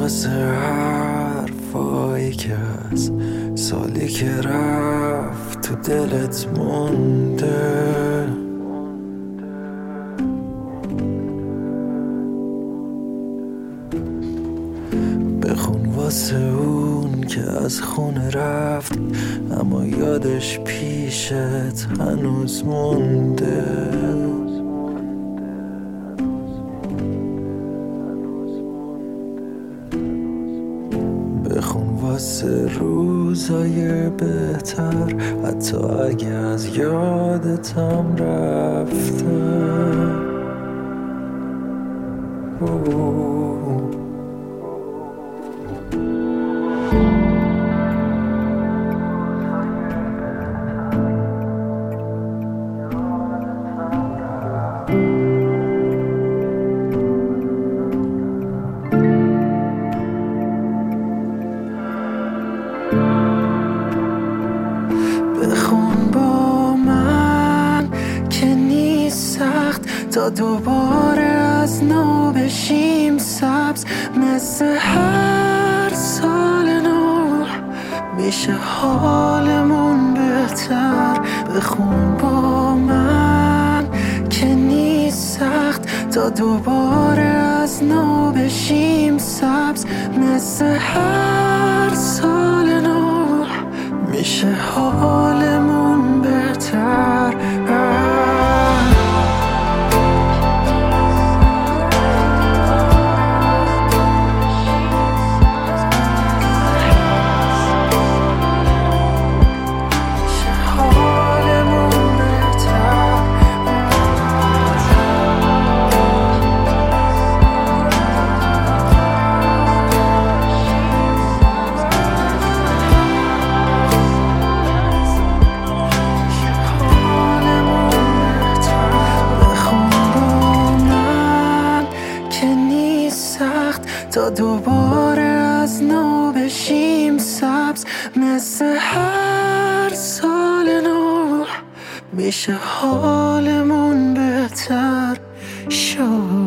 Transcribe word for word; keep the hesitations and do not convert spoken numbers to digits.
واسه حرفایی که از سالی که رفت تو دلت مونده. بخون واسه اون که از خونه رفت اما یادش پیشت هنوز مونده. بخون واسه روزای بهتر حتی اگه از یادتم رفتم. بخون با من که نیست سخت تا دوباره از نو بشیم سبز. مثل هر سال نو میشه حالمون بهتر. بخون با من که نیست سخت تا دوباره از نو بشیم سبز. مثل هر سال نو میشه حالمون بهتر. تا دوباره از نو بشیم سبز. مثل هر سال نو میشه حالمون بهتر شد.